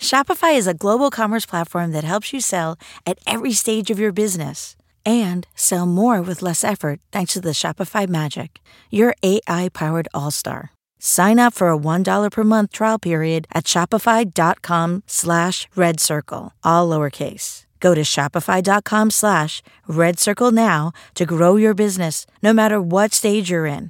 Shopify is a global commerce platform that helps you sell at every stage of your business and sell more with less effort thanks to the Shopify Magic, your AI-powered all-star. Sign up for a $1 per month trial period at shopify.com/redcircle, all lowercase. Go to shopify.com/redcircle now to grow your business no matter what stage you're in.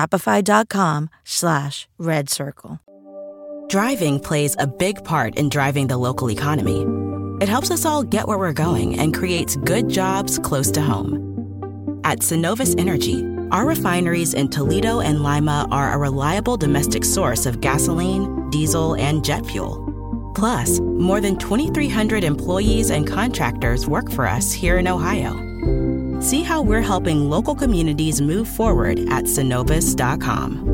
Shopify.com/redcircle. Driving plays a big part in driving the local economy. It helps us all get where we're going and creates good jobs close to home. At Synovus Energy, our refineries in Toledo and Lima are a reliable domestic source of gasoline, diesel, and jet fuel. Plus, more than 2,300 employees and contractors work for us here in Ohio. See how we're helping local communities move forward at Synovus.com.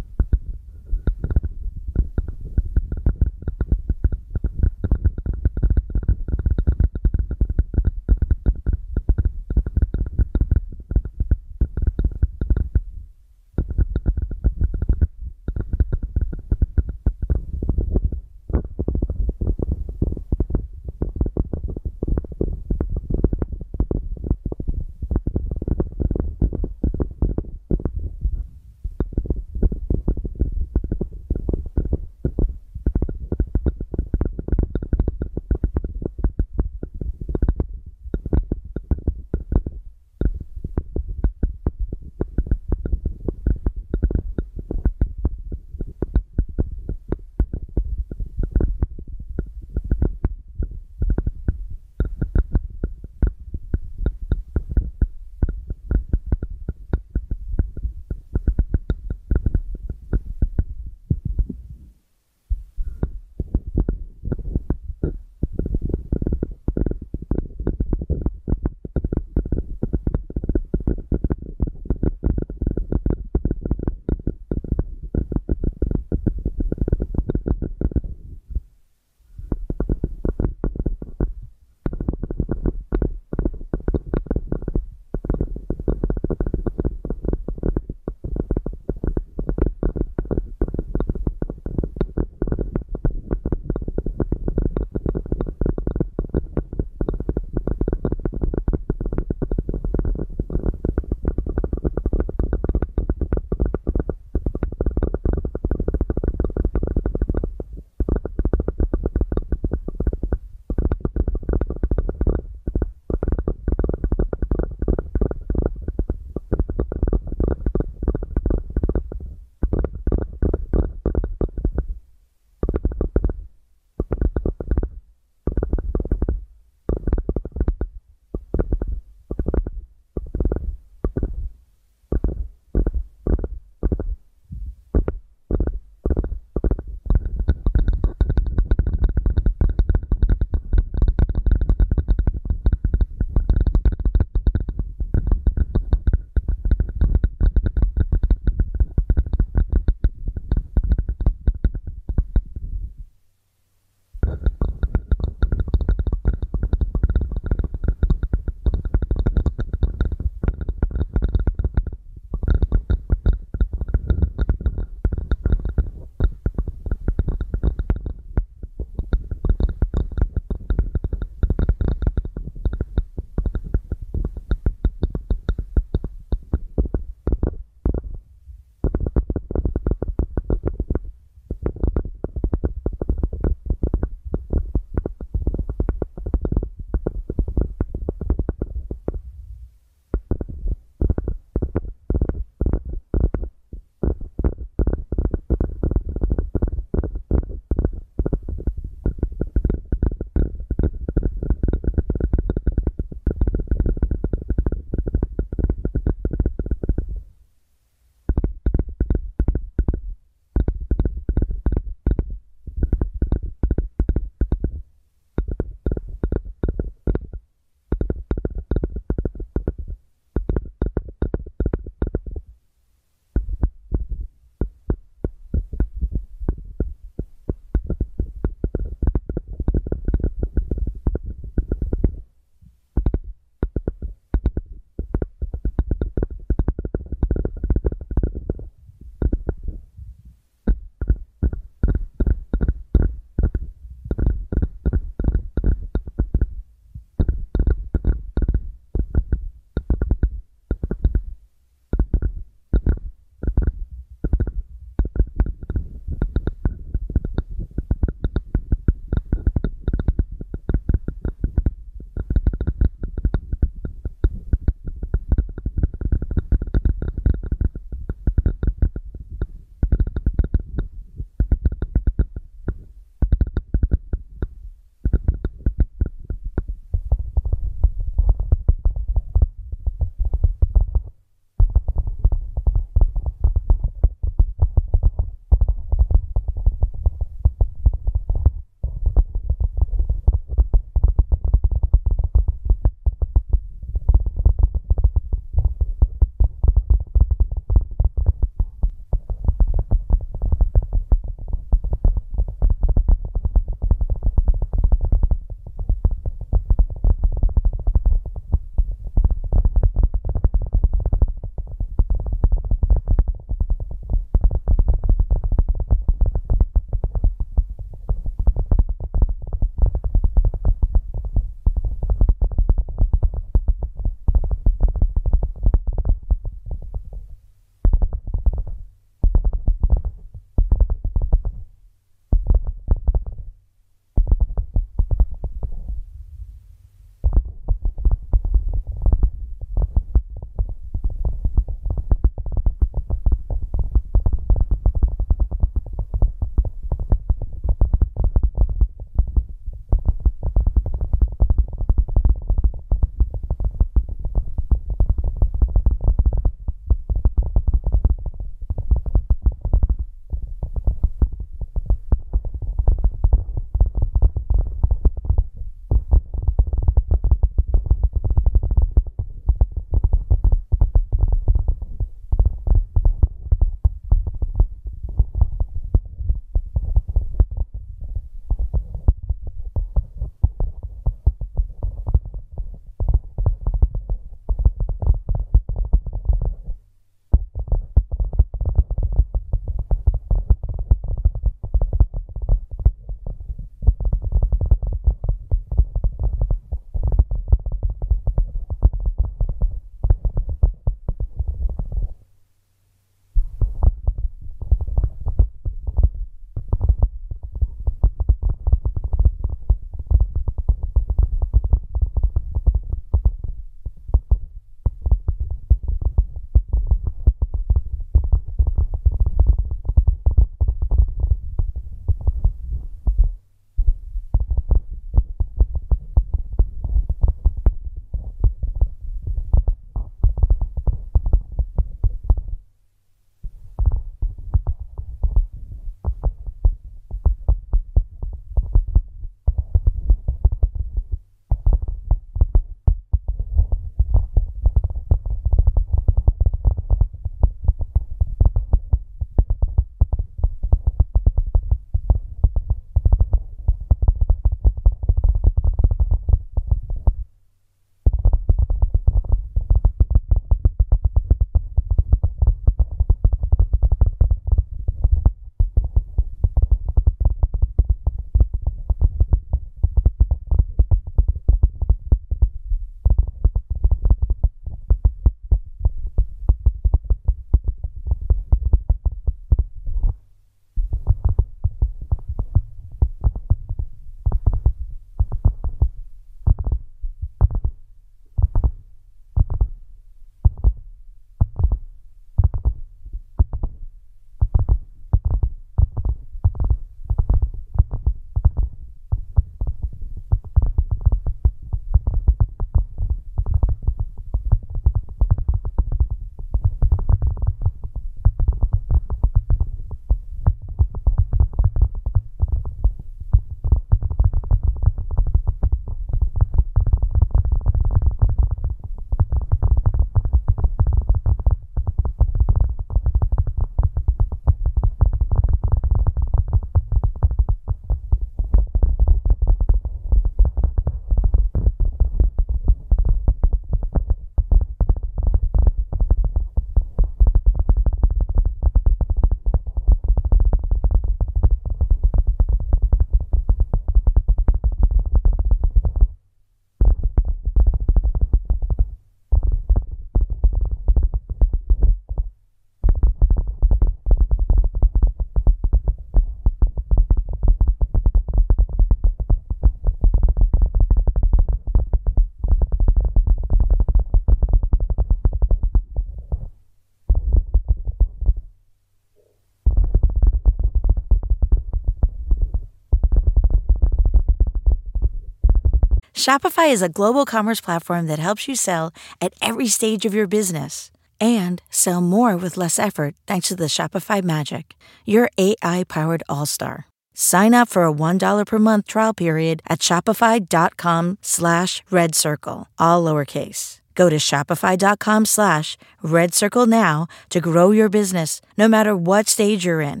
Shopify is a global commerce platform that helps you sell at every stage of your business and sell more with less effort thanks to the Shopify Magic, your AI-powered all-star. Sign up for a $1 per month trial period at shopify.com/redcircle, all lowercase. Go to shopify.com/redcircle now to grow your business no matter what stage you're in.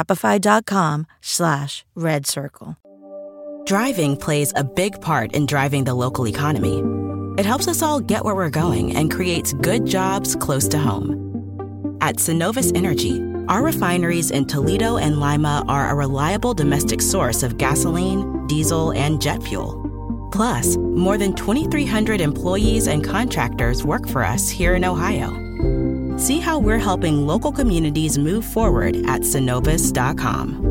Shopify.com/redcircle. Driving plays a big part in driving the local economy. It helps us all get where we're going and creates good jobs close to home. At Synovus Energy, our refineries in Toledo and Lima are a reliable domestic source of gasoline, diesel, and jet fuel. Plus, more than 2,300 employees and contractors work for us here in Ohio. See how we're helping local communities move forward at Synovus.com.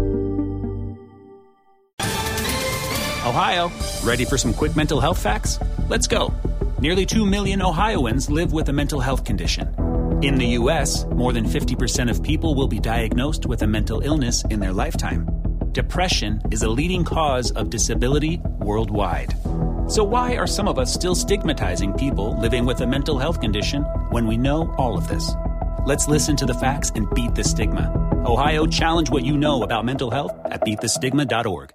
Ohio, ready for some quick mental health facts? Let's go. Nearly 2 million Ohioans live with a mental health condition. In the U.S., more than 50% of people will be diagnosed with a mental illness in their lifetime. Depression is a leading cause of disability worldwide. So why are some of us still stigmatizing people living with a mental health condition when we know all of this? Let's listen to the facts and beat the stigma. Ohio, challenge what you know about mental health at beatthestigma.org.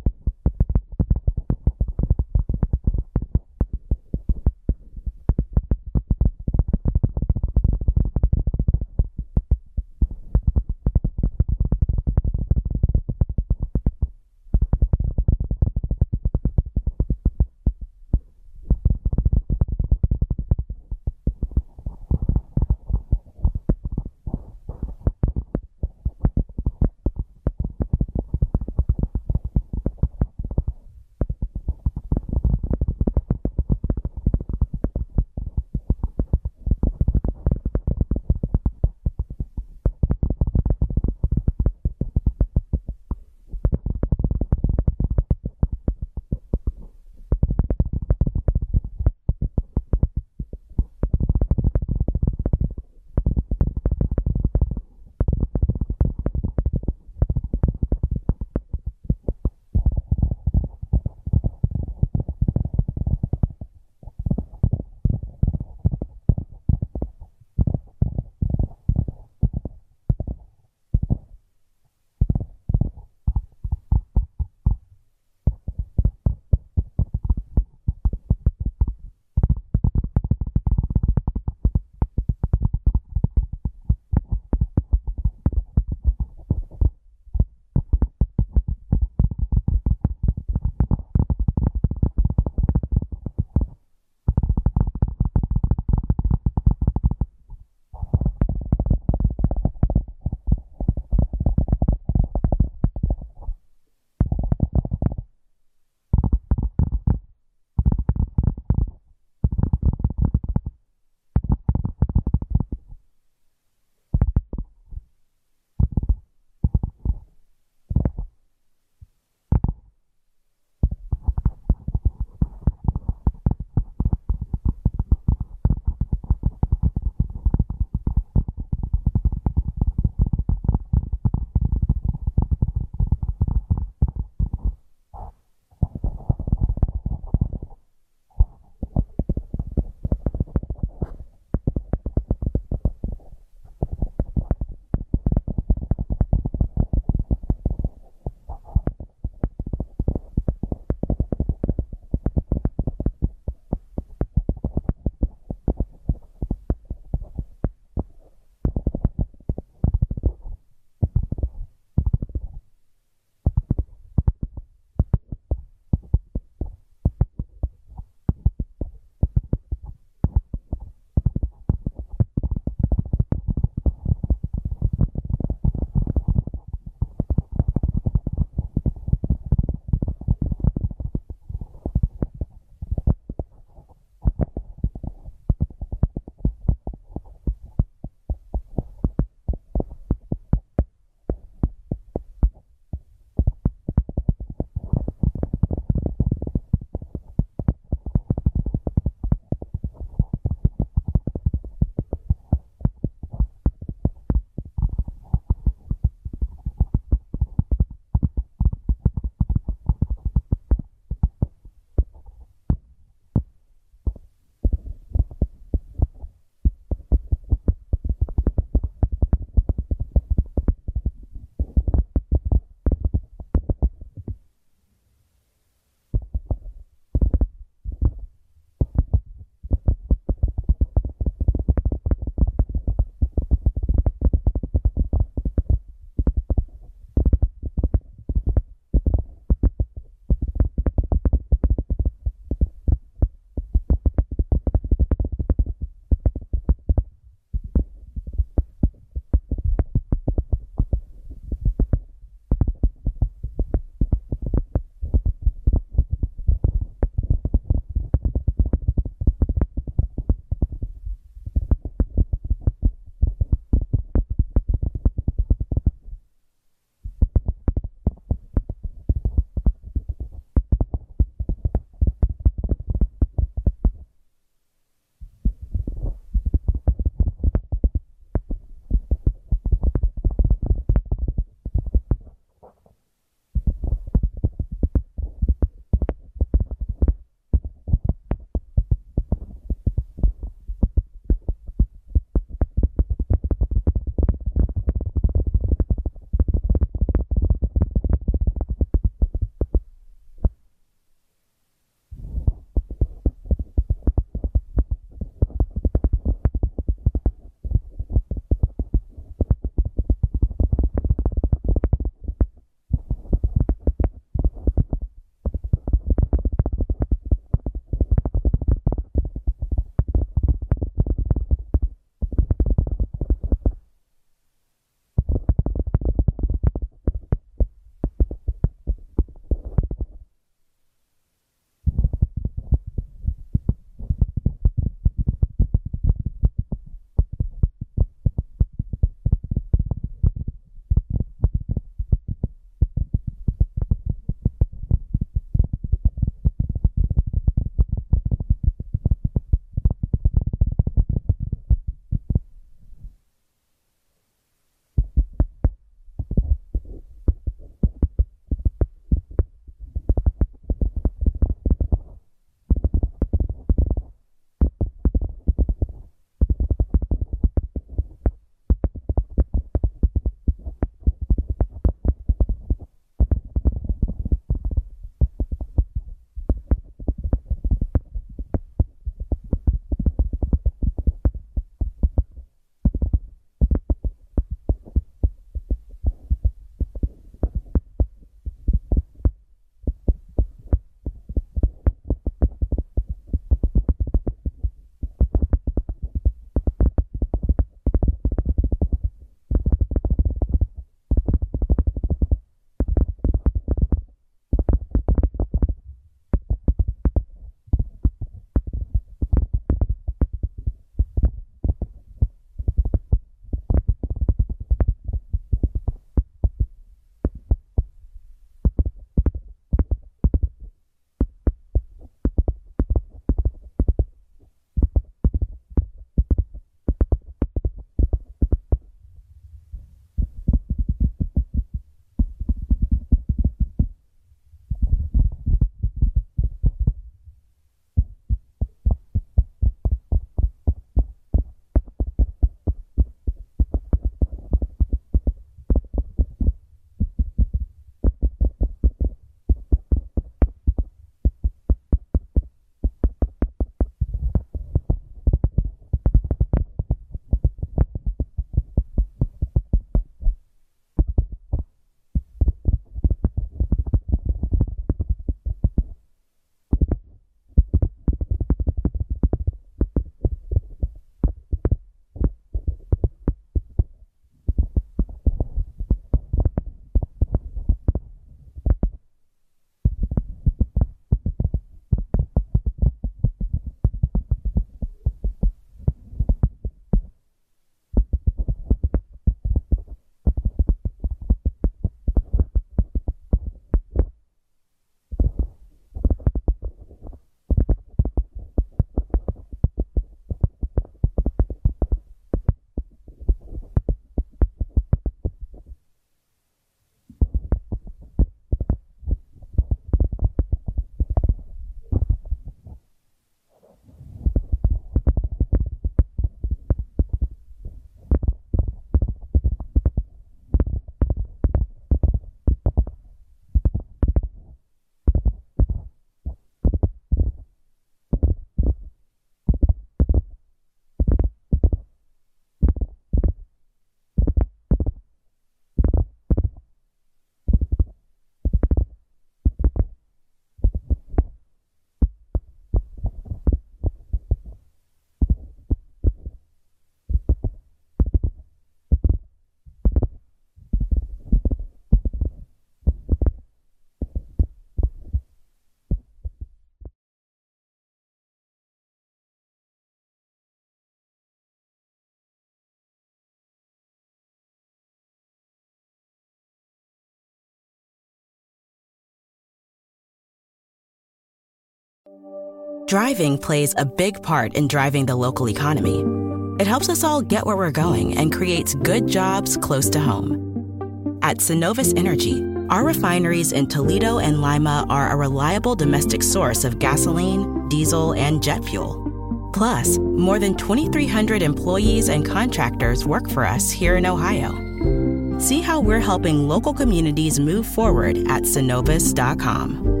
Driving plays a big part in driving the local economy. It helps us all get where we're going and creates good jobs close to home. At Synovus Energy, our refineries in Toledo and Lima are a reliable domestic source of gasoline, diesel, and jet fuel. Plus, more than 2,300 employees and contractors work for us here in Ohio. See how we're helping local communities move forward at Synovus.com.